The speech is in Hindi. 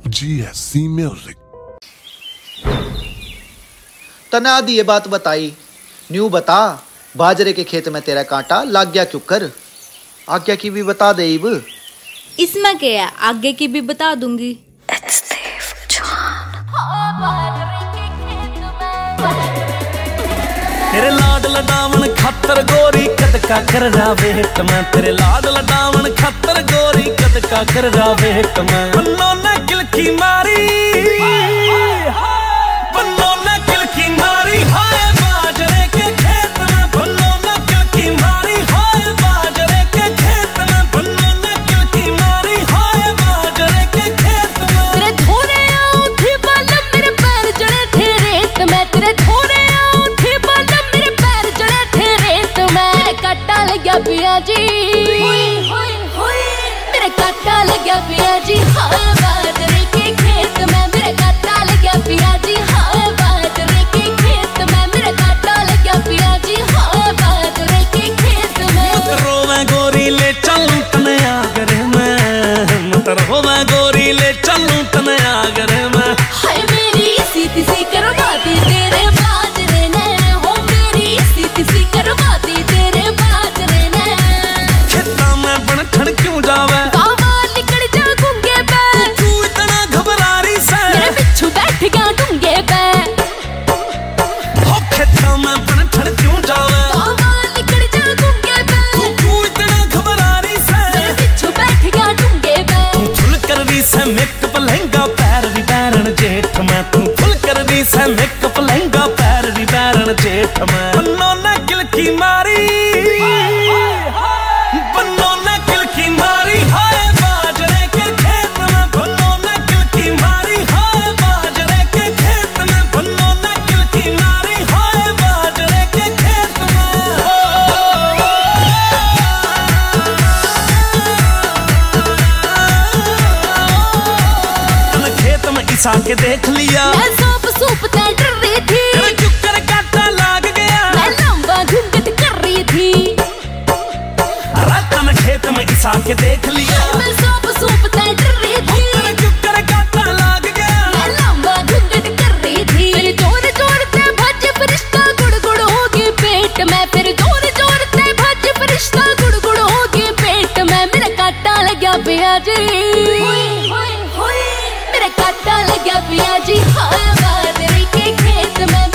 GSC Music। तना आदि ये बात बताई, न्यू बता बाजरे के खेत में तेरा कांटा लाग गया क्यों कर? आज्ञा की भी बता दे इब। इसमें क्या है, आगे की भी बता दूंगी। तेरे लाड लडावन खातर गोरी कदका कर जावे मैं, तेरे लाड लडावन खातर गोरी कदका कर जावे मैं। बन्नो ने किलकी मारी, बन्नो ने किलकी मारी, हाय बाजरे के खेत में। बन्नो ने किलकी मारी, हाय बाजरे के खेत में। बन्नो ने किलकी मारी, हाय बाजरे के खेत में। तेरे थोड़े औंधे बाल मेरे पैर जड़े थे रेत में, तेरे थोड़े औंधे बाल मेरे पैर जड़े थे रेत में। मेरे काटा लग्या पिया जी, मेरे काटा लग्या पिया जी, हाय बाजरे के खेत में। मेरे काटा लग्या पिया जी, हाय बाजरे के खेत में। मेरे काटा लग्या पिया जी, हाय बाजरे के खेत में। मत रोवे गोरी ले चलूं तने आगर में, मत रोवे गोरी ले चलूं तने आगर में। हाय मेरी सीधी सी करवा दी तेरे बाजरे ने, हो मेरी सीधी सी करवा दी तेरे बाजरे ने। खेता में बनठन क्यों जावे, बाबा निकल जा गूंगे पे, तू इतना घबरा रही से। मेरे पिछू बैठ गया डूंगे पे। हो खेता में बनठन क्यों जावे, बाबा निकल जा गूंगे पे, तू इतना घबरा रही से। मेरे पिछू बैठ गया डूंगे पे। तू फुल कर रही से मेकअप लहंगा पैर भी बैरन जेठ में। तू फुल कर रही से मेकअप लहंगा पैर भी बैरन जेठ में। बन्नो ने किलकी मारी, बन्नो ने किलकी मारी, हाय बाजरे के खेत में। बन्नो ने किलकी मारी, हाय बाजरे के खेत में। बन्नो ने किलकी मारी, हाय बाजरे के खेत में। तन खेत में इसा के देख लिया, मैं सूप सूप ते डर रही थी, तेरा चुक्कर काटा लाग गया। मैं लंबा घूंघट कर रही थी। तन खेत में इसा के देख लिया, मैं सूप सूप ते डर रही थी, तेरा चुक्कर काटा लाग गया। मैं लंबा घूंघट कर रही थी। फिर जोर जोर से भज फरिश्ता गुड़ गुड़ होगी पेट में। फिर जोर जोर से भज फरिश्ता गुड़ गुड़ होगी पेट में। मेरा काटा लग्या पिया जी, मेरा काटा लग्या पिया जी, हाय बाजरे के खेत में।